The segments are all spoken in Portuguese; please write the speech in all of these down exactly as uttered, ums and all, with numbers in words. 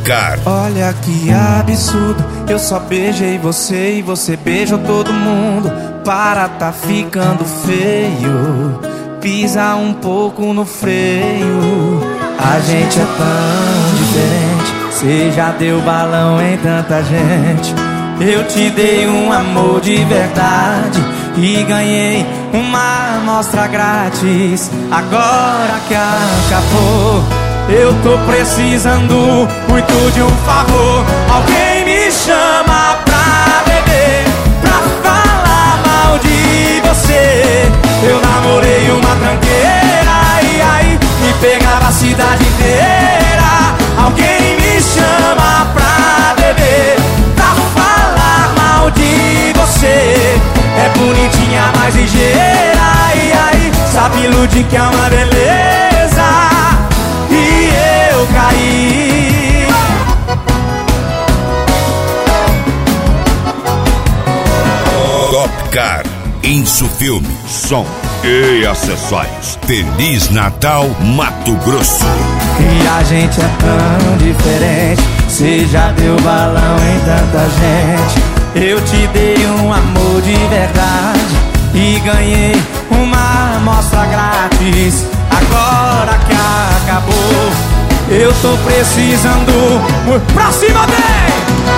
Car. Olha que absurdo, eu só beijei você e você beijou todo mundo. Para, tá ficando feio, pisa um pouco no freio. A gente é tão diferente, cê já deu balão em tanta gente. Eu te dei um amor de verdade e ganhei uma amostra grátis. Agora que acabou, eu tô precisando muito de um favor. Alguém me chama pra beber, pra falar mal de você. Eu namorei uma tranqueira e aí me pegava a cidade inteira. Alguém me chama pra beber, pra falar mal de você. É bonitinha, mais ligeira e aí sabe iludir que é uma beleza. E eu caí. Top Car, Insufilme, som e acessórios. Feliz Natal, Mato Grosso. E a gente é tão diferente, cê já deu balão em tanta gente. Eu te dei um amor de verdade e ganhei uma amostra grátis. Agora que acabou, eu tô precisando. Pra cima, vem!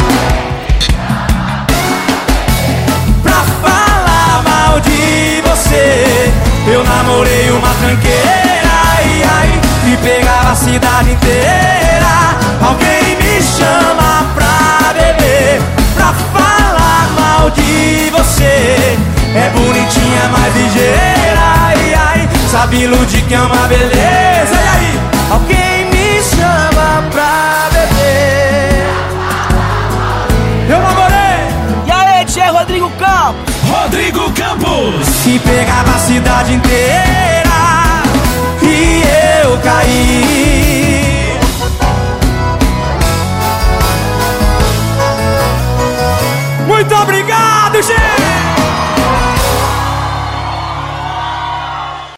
Pra falar mal de você. Eu namorei uma tranqueira e aí me pegava a cidade inteira. Alguém me chama pra beber, pra falar mal de você. É bonitinha, mais ligeira e aí sabe iludir que é uma beleza. E aí, alguém me chama pra beber. Eu namorei. E aí, tia Rodrigo Campos. Rodrigo Campos. Que pegava a cidade inteira e eu caí. Muito obrigado, gente!